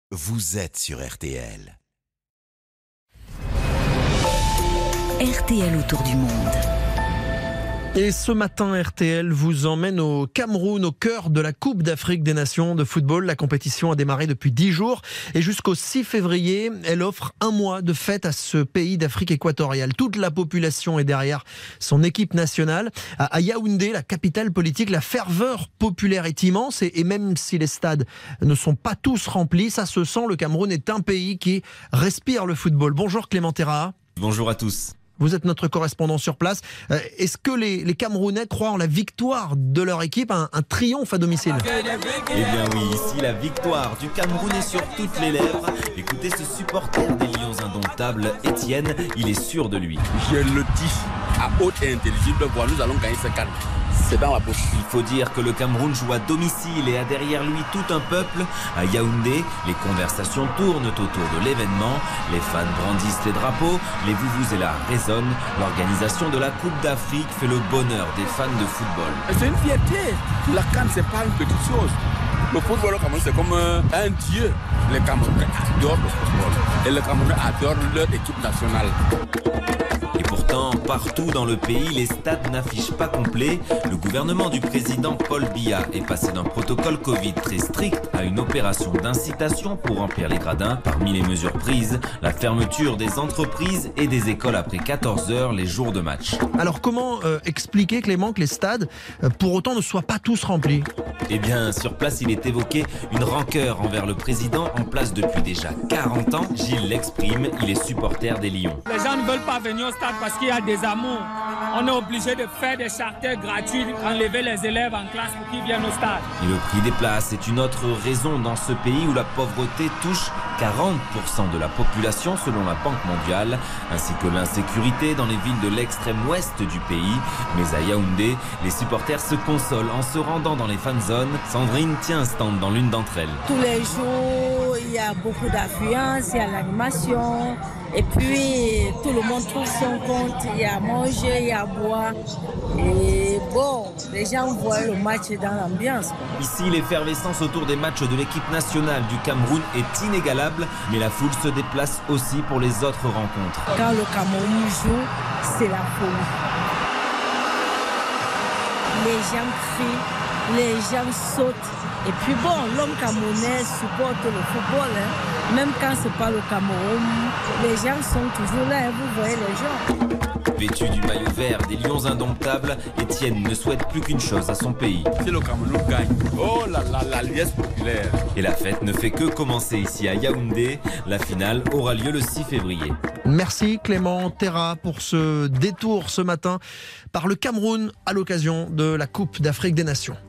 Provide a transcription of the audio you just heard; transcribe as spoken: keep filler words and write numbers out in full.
Vous êtes sur R T L. R T L autour du monde. Et ce matin, R T L vous emmène au Cameroun, au cœur de la Coupe d'Afrique des Nations de football. La compétition a démarré depuis dix jours et jusqu'au six février, elle offre un mois de fête à ce pays d'Afrique équatoriale. Toute la population est derrière son équipe nationale. À Yaoundé, la capitale politique, la ferveur populaire est immense et même si les stades ne sont pas tous remplis, ça se sent, le Cameroun est un pays qui respire le football. Bonjour Clément Terra. Bonjour à tous. Vous êtes notre correspondant sur place. Euh, est-ce que les, les Camerounais croient en la victoire de leur équipe, un, un triomphe à domicile? Eh bien oui, ici la victoire du Cameroun est sur toutes les lèvres. Écoutez ce supporter des Lions indomptables, Étienne, il est sûr de lui. Je le dis à haute et intelligible voix, nous allons gagner ce calme. C'est dans la bouche. Il faut dire que le Cameroun joue à domicile et a derrière lui tout un peuple. À Yaoundé, les conversations tournent autour de l'événement. Les fans brandissent les drapeaux, les vuvuzelas résonnent. L'organisation de la Coupe d'Afrique fait le bonheur des fans de football. C'est une fierté. La CAN, c'est pas une petite chose. Le football au Cameroun, c'est comme un dieu. Les Camerounais adorent le football. Et les Camerounais adorent leur équipe nationale. Et pourtant, partout dans le pays, les stades n'affichent pas complet. Le gouvernement du président Paul Biya est passé d'un protocole Covid très strict à une opération d'incitation pour remplir les gradins. Parmi les mesures prises, la fermeture des entreprises et des écoles après quatorze heures les jours de match. Alors comment euh, expliquer, Clément, que les stades, euh, pour autant, ne soient pas tous remplis? Eh bien, sur place, il est évoqué une rancœur envers le président en place depuis déjà quarante ans. Gilles l'exprime, il est supporter des Lions. Les gens ne veulent pas venir au stade parce qu'il y a des amours. On est obligé de faire des charters gratuits, enlever les élèves en classe pour qu'ils viennent au stade. Et le prix des places est une autre raison dans ce pays où la pauvreté touche quarante pour cent de la population selon la Banque mondiale, ainsi que l'insécurité dans les villes de l'extrême ouest du pays. Mais à Yaoundé, les supporters se consolent en se rendant dans les fan zones. Sandrine tient un stand dans l'une d'entre elles. Tous les jours, il y a beaucoup d'affluence, il y a l'animation. Et puis, tout le monde trouve son compte. Il y a à manger, il y a à boire. Et bon, les gens voient le match dans l'ambiance. Ici, l'effervescence autour des matchs de l'équipe nationale du Cameroun est inégalable. Mais la foule se déplace aussi pour les autres rencontres. Quand le Cameroun joue, c'est la folie. Les gens crient, les gens sautent. Et puis bon, l'homme camerounais supporte le football. Hein. Même quand ce n'est pas le Cameroun, les gens sont toujours là. Hein. Vous voyez les gens. Vêtu du maillot vert des Lions indomptables, Étienne ne souhaite plus qu'une chose à son pays. Si le Cameroun gagne, oh là là, la liesse populaire. Et la fête ne fait que commencer ici à Yaoundé. La finale aura lieu le six février. Merci Clément Terra pour ce détour ce matin par le Cameroun à l'occasion de la Coupe d'Afrique des Nations.